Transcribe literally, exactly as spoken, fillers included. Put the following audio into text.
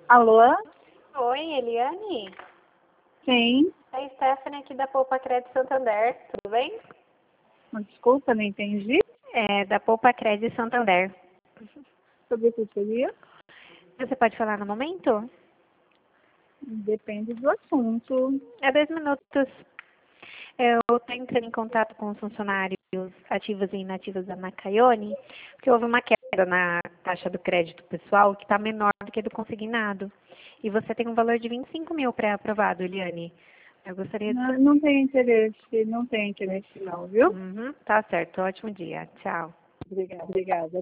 Alô? Oi, Eliane? Sim. É a Stephanie aqui da Poupa Crédito Santander, tudo bem? Desculpa, não entendi. É, da Poupa Crédito Santander. Sobre o que seria? Você pode falar no momento? Depende do assunto. É dois minutos. Eu estou entrando em contato com os funcionários ativos e inativos da Macaione, porque houve uma queda na taxa do crédito pessoal que está menor do que do consignado. E você tem um valor de vinte e cinco mil pré-aprovado, Eliane. Eu gostaria de... Não, não tem interesse, não tem interesse não, viu? Uhum, tá certo, ótimo dia. Tchau. Obrigada. Obrigada.